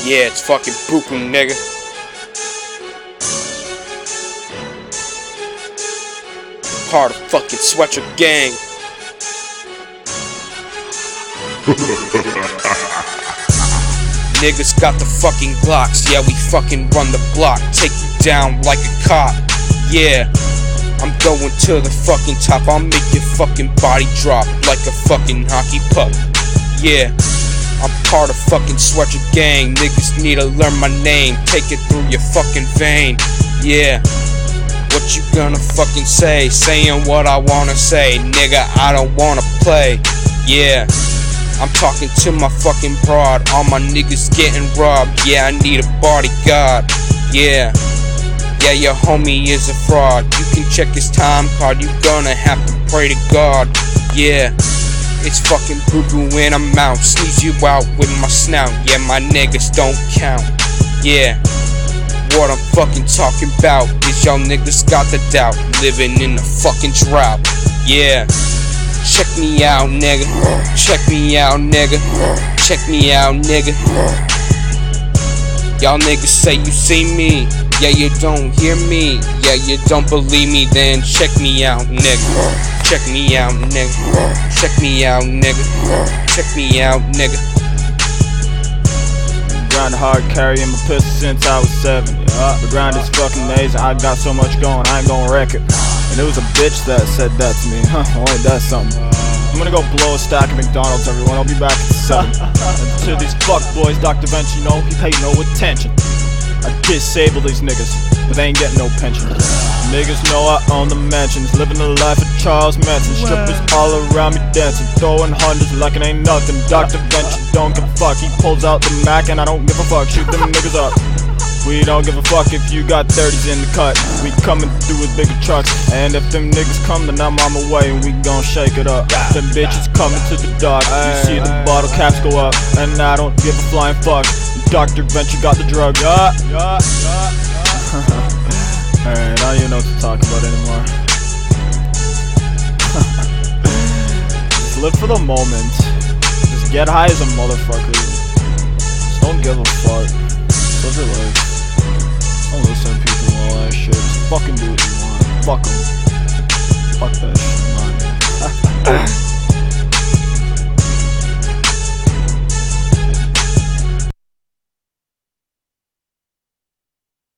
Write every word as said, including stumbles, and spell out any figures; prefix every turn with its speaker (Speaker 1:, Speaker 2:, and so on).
Speaker 1: Yeah, it's fucking Buku, nigga. Part of fucking Sweatshirt Gang. Niggas got the fucking Glocks. Yeah, we fucking run the block. Take you down like a cop. Yeah, I'm going to the fucking top. I'll make your fucking body drop like a fucking hockey puck. Yeah, I'm part of fucking Sweatshirt Gang. Niggas need to learn my name. Take it through your fucking vein. Yeah, what you gonna fucking say? Saying what I wanna say. Nigga, I don't wanna play. Yeah, I'm talking to my fucking broad. All my niggas getting robbed. Yeah, I need a bodyguard. Yeah, yeah, your homie is a fraud. You can check his time card. You gonna have to pray to God. Yeah, it's fucking Buku when I'm out. Sneeze you out with my snout. Yeah, my niggas don't count. Yeah, what I'm fucking talking about is y'all niggas got the doubt. Living in the fucking drought. Yeah, check me out, nigga. Check me out, nigga. Check me out, nigga. Y'all niggas say you see me. Yeah, you don't hear me. Yeah, you don't believe me. Then check me out, nigga. Check me out, nigga. Check me out, nigga. Check me out, nigga.
Speaker 2: Grind hard, carrying my pistol since I was seven. Yeah, the grind is fucking amazing. I got so much going, I ain't gonna wreck it. And it was a bitch that said that to me. Huh, only that's something. I'm gonna go blow a stack of McDonald's, everyone. I'll be back at seven. And to these fuck boys, Doctor Venture, you know, he paid no attention. I disable these niggas, but they ain't getting no pension. Niggas know I own the mansions, living the life of Charles Manson. Strippers all around me dancing, throwing hundreds like it ain't nothing. Doctor Venture don't give a fuck, he pulls out the Mac and I don't give a fuck. Shoot them niggas up. We don't give a fuck if you got thirties in the cut. We coming through with bigger trucks, and if them niggas come, then I'm on my way and we gon' shake it up. Them bitches coming to the dock, you see the bottle caps go up, and I don't give a flying fuck. Doctor Venture got the drug. Yeah, yeah, yeah. Alright, I don't even know what to talk about anymore. Just live for the moment. Just get high as a motherfucker. Just don't give a fuck. Live your life. Don't listen to people and all that shit. Just fucking do what you want. Fuck them. Fuck that shit, man.